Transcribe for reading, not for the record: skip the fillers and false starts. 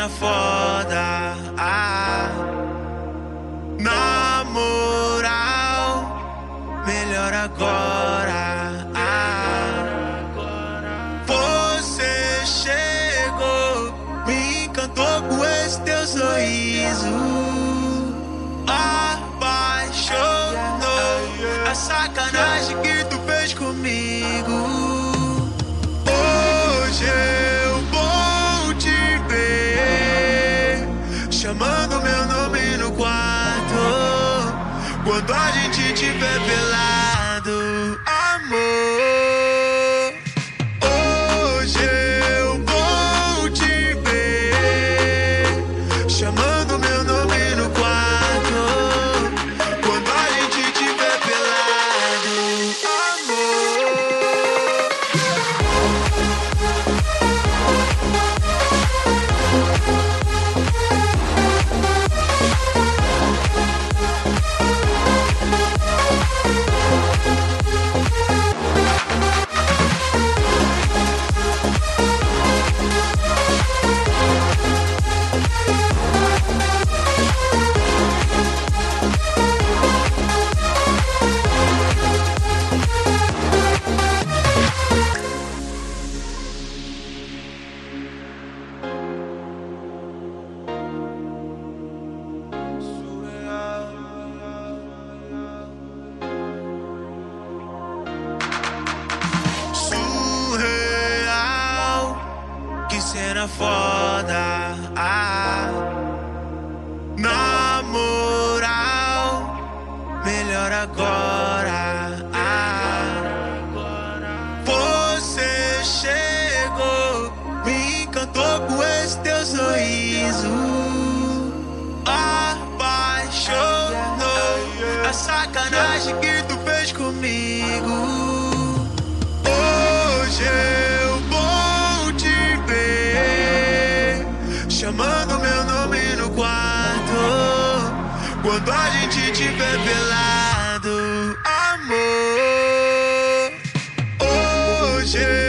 cena foda. Na moral, melhor agora. Você chegou, me encantou com esse teu sorriso. Apaixonou a sacanagem que tu fez comigo. Hoje eu vou te ver chamando meu nome no quarto. Quando a gente tiver pelado, amor. Hoje eu vou te ver chamando meu nome no quarto. Quando a gente tiver pelado, amor. Surreal, que cena foda. Na moral, melhor agora. Você chegou, me encantou com esse teu sorriso. Apaixonou a sacanagem que tu fez comigo. Hoje eu vou te ver chamando meu nome no quarto. Quando a gente tiver pelado, amor. Hoje